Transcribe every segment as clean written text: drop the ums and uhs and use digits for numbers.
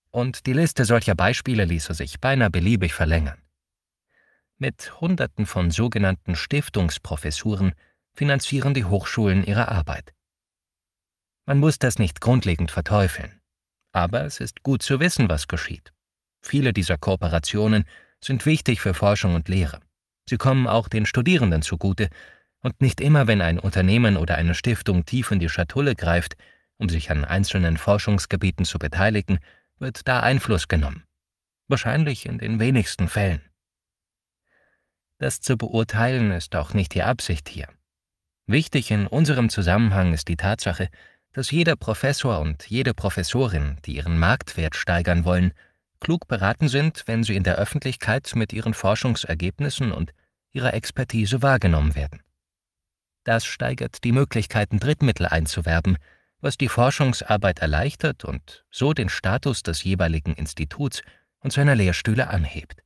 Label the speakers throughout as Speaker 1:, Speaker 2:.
Speaker 1: Und die Liste solcher Beispiele ließe sich beinahe beliebig verlängern. Mit Hunderten von sogenannten Stiftungsprofessuren finanzieren die Hochschulen ihre Arbeit. Man muss das nicht grundlegend verteufeln. Aber es ist gut zu wissen, was geschieht. Viele dieser Kooperationen sind wichtig für Forschung und Lehre. Sie kommen auch den Studierenden zugute, und nicht immer, wenn ein Unternehmen oder eine Stiftung tief in die Schatulle greift, um sich an einzelnen Forschungsgebieten zu beteiligen, wird da Einfluss genommen. Wahrscheinlich in den wenigsten Fällen. Das zu beurteilen ist auch nicht die Absicht hier. Wichtig in unserem Zusammenhang ist die Tatsache, dass jeder Professor und jede Professorin, die ihren Marktwert steigern wollen, klug beraten sind, wenn sie in der Öffentlichkeit mit ihren Forschungsergebnissen und ihrer Expertise wahrgenommen werden. Das steigert die Möglichkeiten, Drittmittel einzuwerben, was die Forschungsarbeit erleichtert und so den Status des jeweiligen Instituts und seiner Lehrstühle anhebt.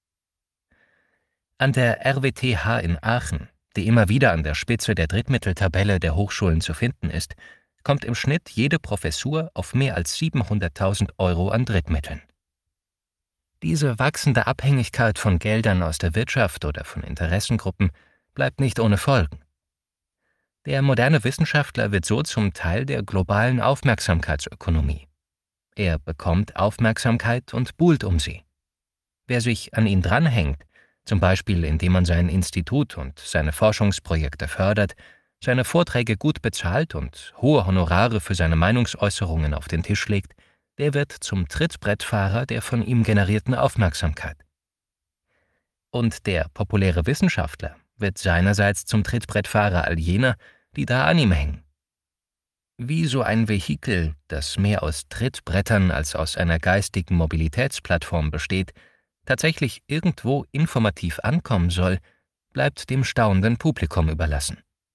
Speaker 1: An der RWTH in Aachen, die immer wieder an der Spitze der Drittmitteltabelle der Hochschulen zu finden ist, kommt im Schnitt jede Professur auf mehr als 700.000 € an Drittmitteln. Diese wachsende Abhängigkeit von Geldern aus der Wirtschaft oder von Interessengruppen bleibt nicht ohne Folgen. Der moderne Wissenschaftler wird so zum Teil der globalen Aufmerksamkeitsökonomie. Er bekommt Aufmerksamkeit und buhlt um sie. Wer sich an ihn dranhängt, zum Beispiel indem man sein Institut und seine Forschungsprojekte fördert, seine Vorträge gut bezahlt und hohe Honorare für seine Meinungsäußerungen auf den Tisch legt, der wird zum Trittbrettfahrer der von ihm generierten Aufmerksamkeit. Und der populäre Wissenschaftler wird seinerseits zum Trittbrettfahrer all jener, die da an ihm hängen. Wie so ein Vehikel, das mehr aus Trittbrettern als aus einer geistigen Mobilitätsplattform besteht, tatsächlich irgendwo informativ ankommen soll, bleibt dem staunenden Publikum überlassen.